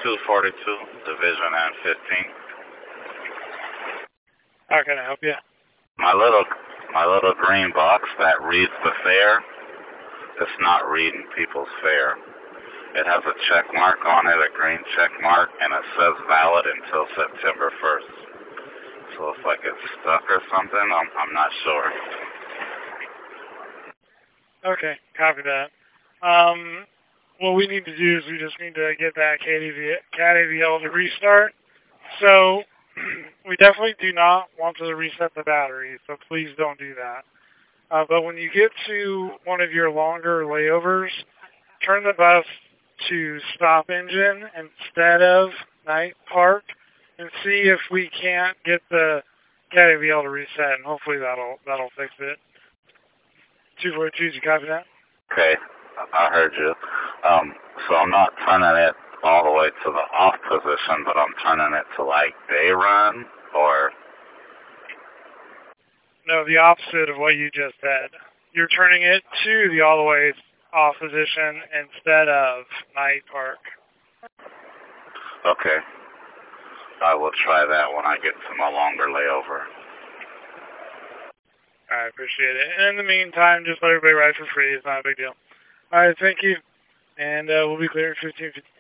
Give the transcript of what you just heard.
242, Division and 15. How can I help you? My little green box that reads the fare, it's not reading people's fare. It has a check mark on it, a green check mark, and it says valid until September 1st. So it's like it's stuck or something. I'm not sure. Okay, copy that. What we need to do is we just need to get that CAT AVL to restart. So we definitely do not want to reset the battery, so please don't do that. But when you get to one of your longer layovers, turn the bus to stop engine instead of night park and see if we can't get the CAT AVL to reset, and hopefully that'll fix it. 242, did you copy that? Okay, I heard you. So I'm not turning it all the way to the off position, but I'm turning it to like day run, or? No, the opposite of what you just said. You're turning it to the all the way off position instead of night park. Okay. I will try that when I get to my longer layover. I appreciate it. And in the meantime, just let everybody ride for free. It's not a big deal. All right, thank you. And we'll be clear at 15:50.